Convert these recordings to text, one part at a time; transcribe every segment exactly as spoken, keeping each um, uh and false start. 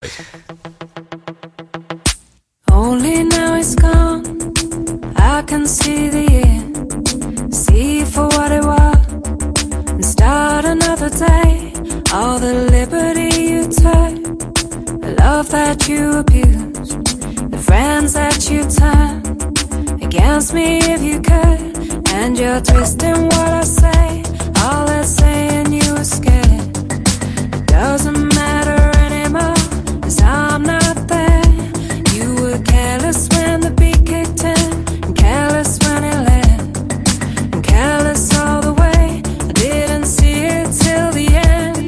Only now it's gone, I can see the end, see for what it was, and start another day. All the liberty you took, the love that you abused, the friends that you turned against me if you could. And you're twisting what I say, all that saying you were scared. It doesn't matter anymore, 'cause I'm not there. You were careless when the beat kicked in, and careless when it left, and careless all the way. I didn't see it till the end.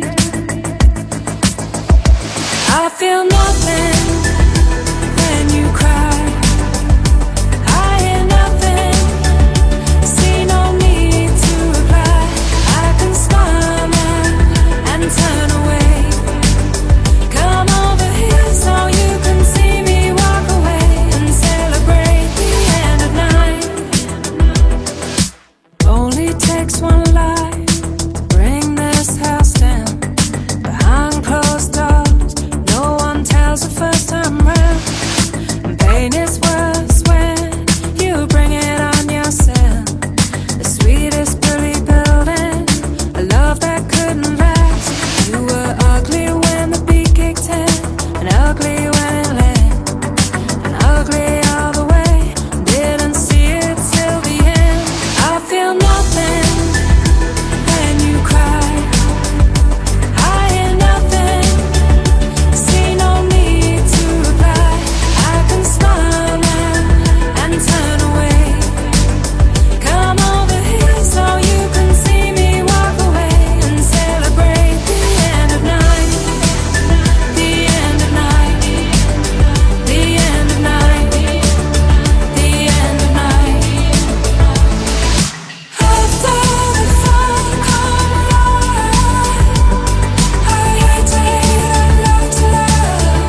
I feel nothing when you cry. I hear nothing, see no need to reply. I can smile now and turn away. Come over here so you can see me walk away and celebrate the end of night. Only takes one life to bring this house down. Behind closed doors, no one tells the first time round. And pain is worse when you bring it on yourself. The sweetest bully building, a love that couldn't last. You were ugly when the beat kicked in, and ugly when it left, and ugly all the way. Didn't see it till the end. I feel nothing when you cry. I hear nothing, see no need to reply. I can smile now and turn away. Come over here so you can see me walk away and celebrate the end of night. The end of night. The end of night. The end of night. After the fall come light. I hate to hate, I love to love.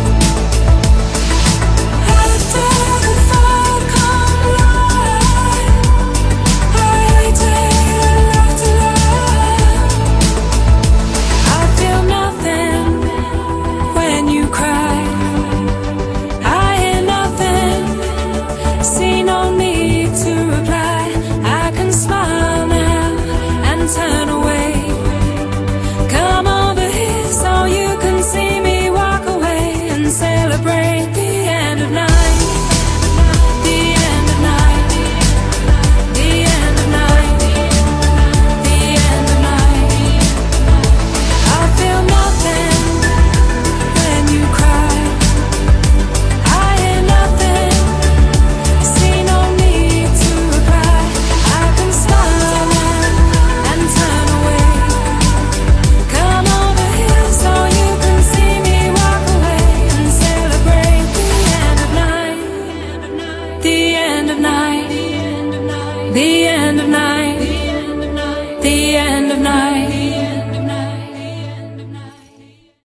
After the fall come light. I hate to hate, I love to love. I feel nothing when you cry. I hear nothing, see no need to reply. I can smile now and turn away. Come over here so you can see me walk away and celebrate the end of night. The end of night. The end of night. The end of night. I feel nothing when you cry. I hear nothing, see no need to reply. I can smile now and turn away. Come over here so you can see me walk away and celebrate the end of night. The end of night. The end of night. The end of night.